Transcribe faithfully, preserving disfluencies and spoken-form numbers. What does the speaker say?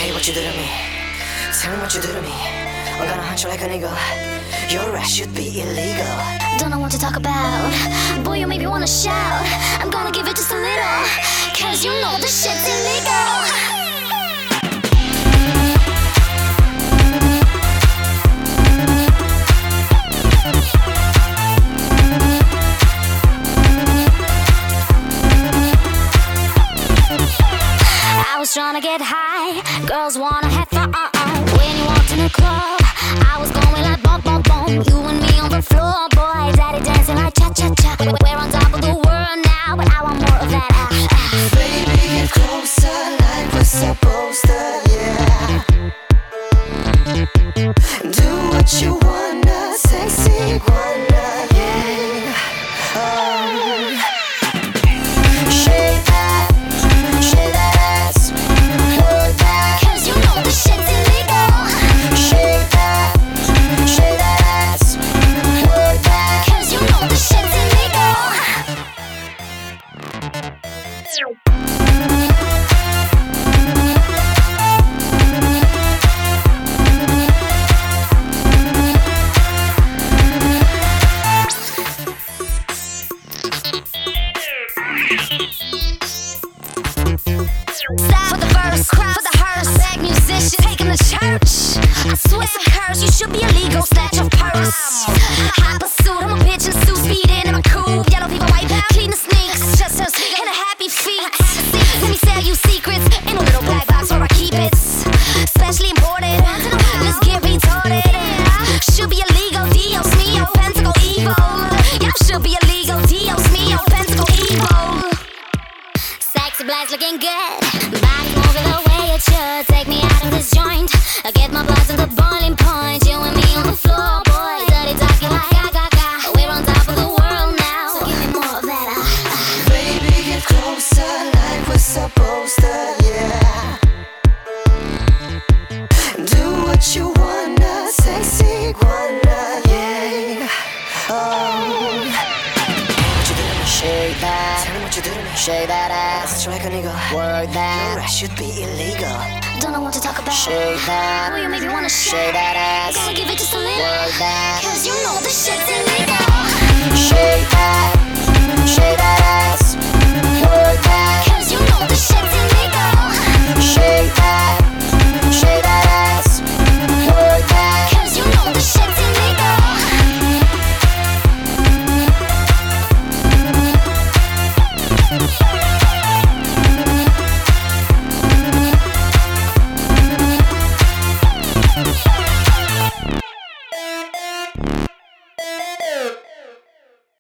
Hey, what you do to me? Tell me what you do to me. I'm gonna hunt you like a nigga. Your ass should be illegal. Don't know what to talk about. Boy, you make me wanna shout. I'm gonna give it just a little, cause you know this shit's illegal. I was tryna get high, girls wanna have fun. When you walked in the club, I was going like boom, boom, boom. You and me on the floor, boy, daddy dancing like cha-cha-cha. We're on top of the world now, but I want more of that. Ah, ah. Baby, get closer like we're supposed to, yeah. Do what you wanna, sexy wanna, yeah. Oh. Shake that, shake that ass, work that. Cause you know this shit's illegal. Shake that, shake that ass, work that. Cause you know this shit's illegal. Stop for the verse, crowd for the hearse. Bag musician taking the church. I swear it's a curse, you should be illegal. Snatch your purse. Hot pursuit, I'm a bitch in a suit, speeding in my coupe. Yellow fever, white powder, clean the sneaks. Just us and a happy feet. Let me sell you secrets in a little black box where I keep it. Specially imported. Let's get retarded. Should be illegal, Dios mío, pentacle evil. Y'all should be illegal, Dios mío, pentacle evil. Sexy blast looking good. Body moving the way it should. Take me out of this joint. I get my blood to the boiling point. You and me on the floor, boy. Dirty talking like ga ga ga. We're on top of the world now, so give me more of that. Ah, ah. Baby, get closer like we're supposed to, yeah. Do what you wanna, sexy wanna, yeah. Oh. What you do to me? Shake that. Tell me what you do to me. Shake that ass. Like a nigga. Work that. Your ass should be illegal. Don't know what to talk about. Shake that. Boy, you make me wanna Shake shout. that ass. Gotta give it just a little, Work that. cause you know this shit's illegal. Shake that. Shake that ass.